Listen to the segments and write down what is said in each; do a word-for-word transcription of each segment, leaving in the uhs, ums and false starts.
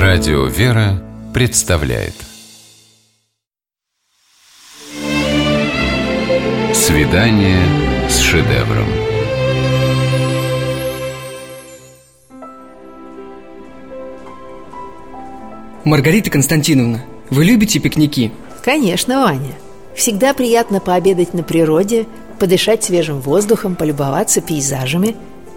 Радио «Вера» представляет «Свидание с шедевром». Маргарита Константиновна, вы любите пикники? Конечно, Ваня. Всегда приятно пообедать на природе, подышать свежим воздухом, полюбоваться пейзажами.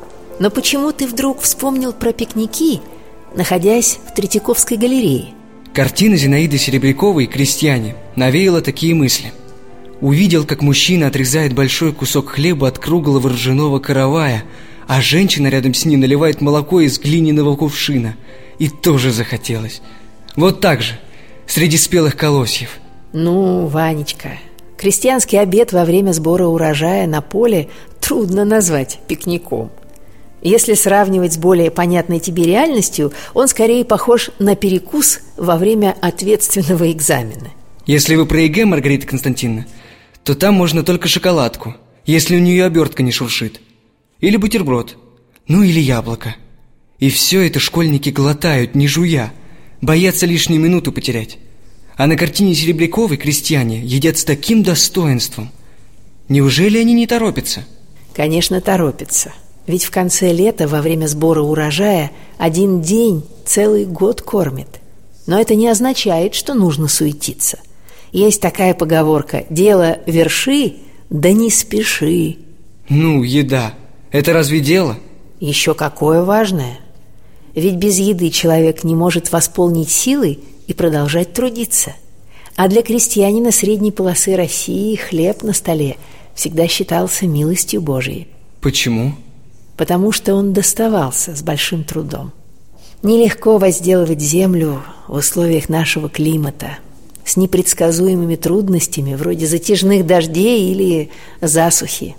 Но почему ты вдруг вспомнил про пикники, находясь в Третьяковской галерее? Картина Зинаиды Серебряковой «Крестьяне» навеяла такие мысли. Увидел, как мужчина отрезает большой кусок хлеба от круглого ржаного каравая, а женщина рядом с ним наливает молоко из глиняного кувшина. И тоже захотелось. Вот так же, среди спелых колосьев. Ну, Ванечка, крестьянский обед во время сбора урожая на поле трудно назвать пикником. Если сравнивать с более понятной тебе реальностью, он скорее похож на перекус во время ответственного экзамена. Если вы про ЕГЭ, Маргарита Константиновна, то там можно только шоколадку, если у нее обертка не шуршит. Или бутерброд, ну или яблоко. И все это школьники глотают, не жуя, боятся лишнюю минуту потерять. А на картине Серебряковой «Крестьяне» едят с таким достоинством. Неужели они не торопятся? Конечно, торопятся. Ведь в конце лета, во время сбора урожая, один день целый год кормит. Но это не означает, что нужно суетиться. Есть такая поговорка: «Дело верши, да не спеши». Ну, еда. Это разве дело? Еще какое важное. Ведь без еды человек не может восполнить силы и продолжать трудиться. А для крестьянина средней полосы России хлеб на столе всегда считался милостью Божией. Почему? Потому что он доставался с большим трудом. Нелегко возделывать землю в условиях нашего климата, с непредсказуемыми трудностями вроде затяжных дождей или засухи.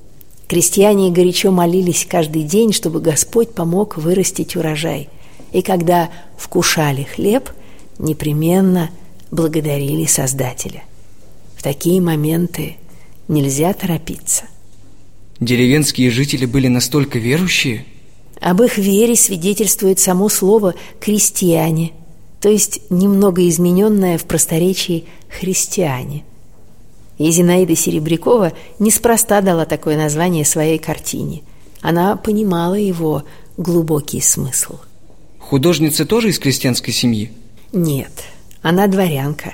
Крестьяне горячо молились каждый день, чтобы Господь помог вырастить урожай. И когда вкушали хлеб, непременно благодарили Создателя. В такие моменты нельзя торопиться. Деревенские жители были настолько верующие? Об их вере свидетельствует само слово «крестьяне», то есть немного измененное в просторечии «христиане». И Зинаида Серебрякова неспроста дала такое название своей картине. Она понимала его глубокий смысл. Художница тоже из крестьянской семьи? Нет, она дворянка.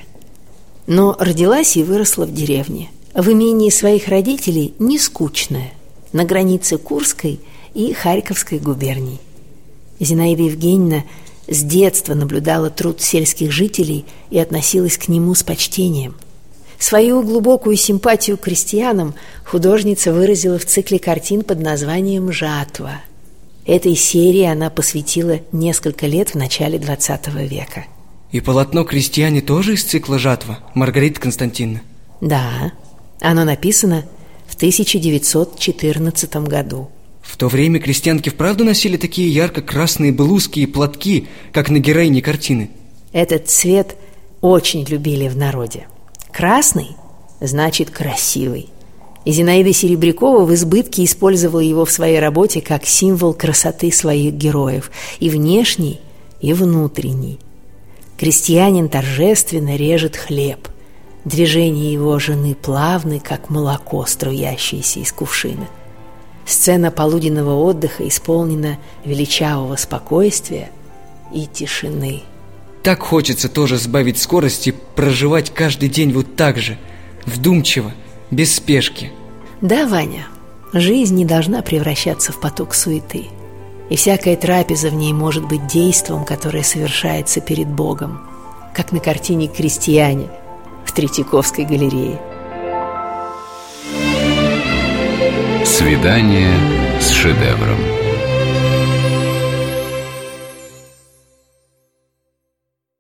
Но родилась и выросла в деревне. В имении своих родителей не скучная, на границе Курской и Харьковской губерний. Зинаида Евгеньевна с детства наблюдала труд сельских жителей и относилась к нему с почтением. Свою глубокую симпатию к крестьянам художница выразила в цикле картин под названием «Жатва». Этой серии она посвятила несколько лет в начале двадцатого века. И полотно «Крестьяне» тоже из цикла «Жатва», Маргарита Константиновна? Да, оно написано в тысяча девятьсот четырнадцатом году. В то время крестьянки вправду носили такие ярко-красные блузки и платки, как на героине картины? Этот цвет очень любили в народе. Красный значит красивый. И Зинаида Серебрякова в избытке использовала его в своей работе как символ красоты своих героев, и внешний, и внутренний. Крестьянин торжественно режет хлеб. Движения его жены плавны, как молоко, струящееся из кувшина. Сцена полуденного отдыха исполнена величавого спокойствия и тишины. Так хочется тоже сбавить скорость и проживать каждый день вот так же, вдумчиво, без спешки. Да, Ваня, жизнь не должна превращаться в поток суеты. И всякая трапеза в ней может быть действом, которое совершается перед Богом, как на картине «Крестьяне» в Третьяковской галерее. «Свидание с шедевром».